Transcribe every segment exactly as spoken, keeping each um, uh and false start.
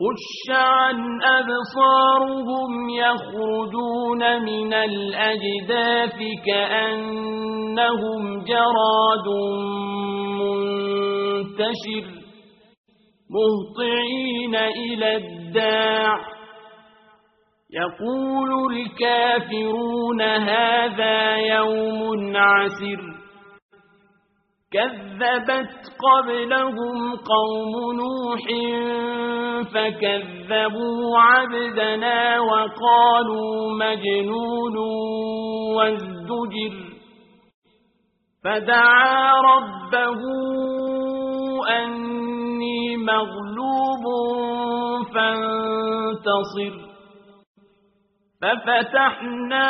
خش عن أبصارهم يخرجون من الأجداث كأنهم جراد منتشر مهطعين إلى الداع يقول الكافرون هذا يوم عسر كذبت قبلهم قوم نوح فكذبوا عبدنا وقالوا مجنون وازدجر فدعا ربه أني مغلوب فانتصر ففتحنا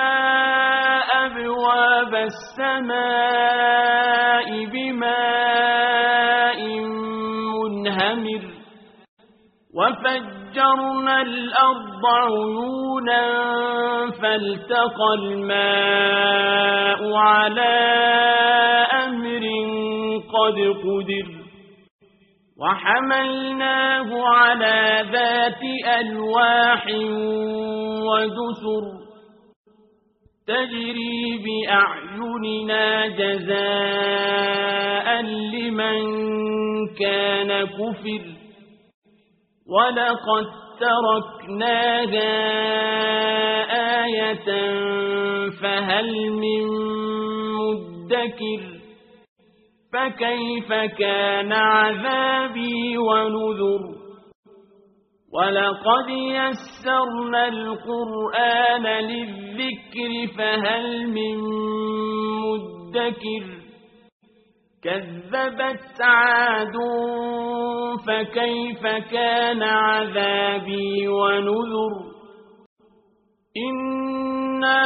أبواب السماء بماء منهمر وفجرنا الأرض عيونا فالتقى الماء على أمر قد قدر وحملناه على ذات ألواح ودسر تجري بأعيننا جزاء لمن كان كفر ولقد تركناها آية فهل من مدكر فكيف كان عذابي ونذر ولقد يسرنا القرآن للذكر فهل من مدكر كذبت عاد فكيف كان عذابي ونذر إنا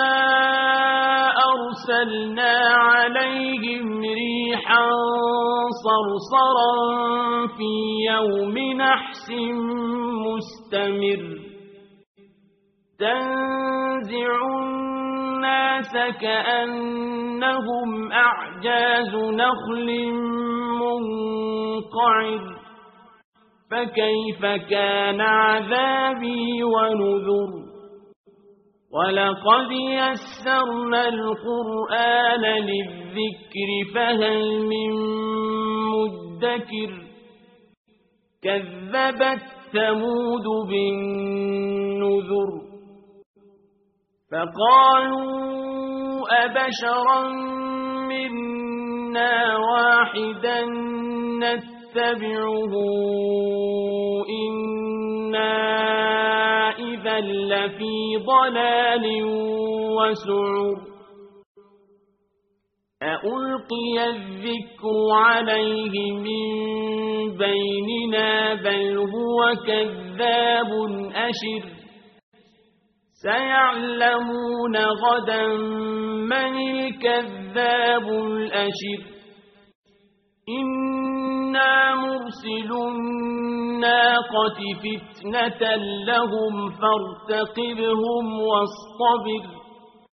أرسلنا عليهم ريحا صرصرا في يوم نحس مستمر تنزع الناس كأنهم أعجاز نخل منقعر فكيف كان عذابي ونذر ولقد يسرنا القرآن للذكر فهل من مدكر كذبت ثمود بالنذر فقالوا أبشرا منا واحدا نتبعه إنا إذا لفي ضلال وسعر أألقي الذكر عليه من بيننا بل هو كذاب أشر سيعلمون غدا من الكذاب الأشر إنا مرسل الناقة فتنة لهم فارتقبهم واصطبر